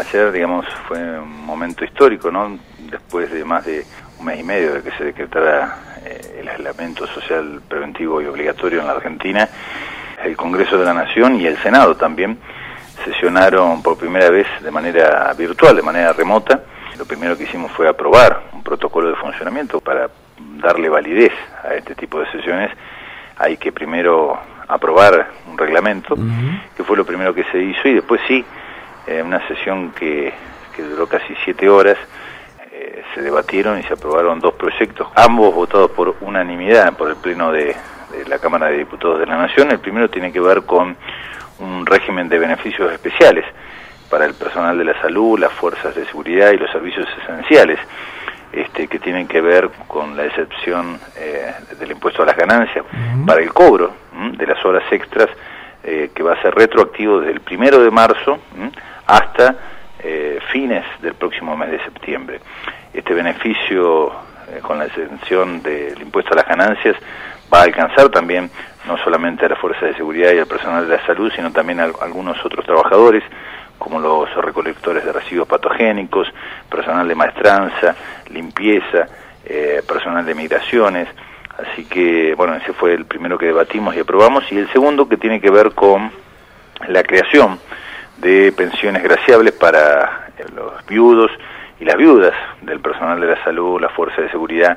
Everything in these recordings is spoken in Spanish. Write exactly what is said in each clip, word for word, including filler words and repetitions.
Ayer, digamos, fue un momento histórico, ¿no? Después de más de un mes y medio de que se decretara eh, el aislamiento social preventivo y obligatorio en la Argentina, el Congreso de la Nación y el Senado también sesionaron por primera vez de manera virtual, de manera remota. Lo primero que hicimos fue aprobar un protocolo de funcionamiento para darle validez a este tipo de sesiones. Hay que primero aprobar un reglamento, uh-huh. que fue lo primero que se hizo, y después sí, eh, una sesión que, que duró casi siete horas, eh, se debatieron y se aprobaron dos proyectos, ambos votados por unanimidad por el Pleno de, de la Cámara de Diputados de la Nación. El primero tiene que ver con un régimen de beneficios especiales para el personal de la salud, las fuerzas de seguridad y los servicios esenciales, este, que tienen que ver con la excepción eh, del impuesto a las ganancias uh-huh. para el cobro ¿m? de las horas extras, eh, que va a ser retroactivo desde el primero de marzo ¿m? hasta eh, fines del próximo mes de septiembre. Este beneficio, eh, con la exención del impuesto a las ganancias, va a alcanzar también no solamente a las fuerzas de seguridad y al personal de la salud, sino también a algunos otros trabajadores, como los recolectores de residuos patogénicos, personal de maestranza, limpieza, eh, personal de migraciones. Así que, bueno, ese fue el primero que debatimos y aprobamos, y el segundo que tiene que ver con la creación de pensiones graciables para los viudos y las viudas del personal de la salud, la fuerza de seguridad,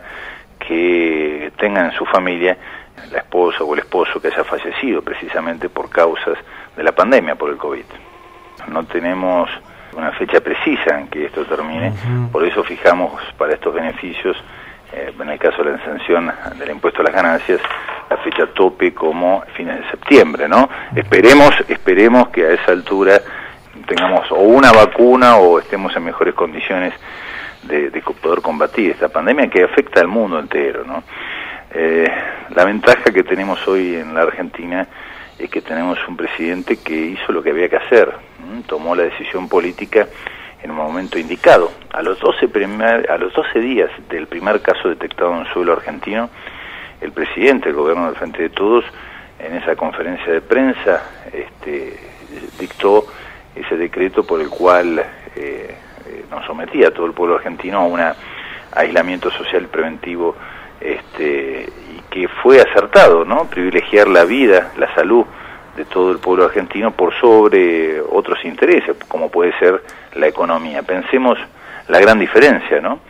que tengan en su familia la esposa o el esposo que haya fallecido precisamente por causas de la pandemia, por el COVID. No tenemos una fecha precisa en que esto termine, uh-huh. por eso fijamos para estos beneficios, eh, en el caso de la exención del impuesto a las ganancias, la fecha tope como fines de septiembre, ¿no? Esperemos, esperemos que a esa altura tengamos o una vacuna o estemos en mejores condiciones de, de poder combatir esta pandemia que afecta al mundo entero, ¿no? Eh, la ventaja que tenemos hoy en la Argentina es que tenemos un presidente que hizo lo que había que hacer, ¿m? tomó la decisión política en un momento indicado. A los doce primer, a los doce días del primer caso detectado en suelo argentino, el presidente del gobierno del Frente de Todos, en esa conferencia de prensa, este, dictó ese decreto por el cual eh, eh, nos sometía a todo el pueblo argentino a un aislamiento social preventivo, este, y que fue acertado, ¿no? Privilegiar la vida, la salud de todo el pueblo argentino por sobre otros intereses, como puede ser la economía. Pensemos la gran diferencia, ¿no?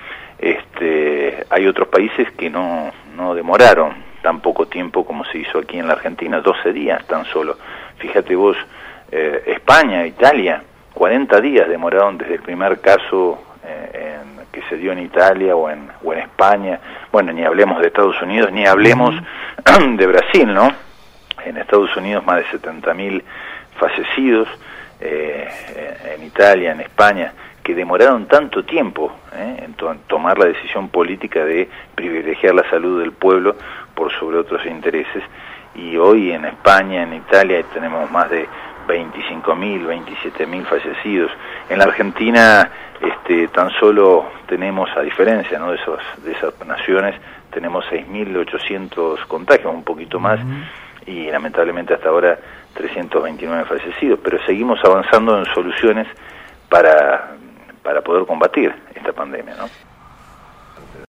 Este, hay otros países que no, no demoraron tan poco tiempo como se hizo aquí en la Argentina, doce días tan solo. Fíjate vos, eh, España, Italia, cuarenta días demoraron desde el primer caso eh, en, que se dio en Italia o en, o en España. Bueno, ni hablemos de Estados Unidos, ni hablemos de Brasil, ¿no? En Estados Unidos más de setenta mil fallecidos, eh, en Italia, en España, que demoraron tanto tiempo ¿eh? en, to en tomar la decisión política de privilegiar la salud del pueblo por sobre otros intereses. Y hoy en España, en Italia, tenemos más de veinticinco mil, veintisiete mil fallecidos. En la Argentina este, tan solo tenemos, a diferencia ¿no? de, esos, de esas naciones, tenemos seis mil ochocientos contagios, un poquito más, uh-huh. y lamentablemente hasta ahora trescientos veintinueve fallecidos, pero seguimos avanzando en soluciones para, para poder combatir esta pandemia, ¿no?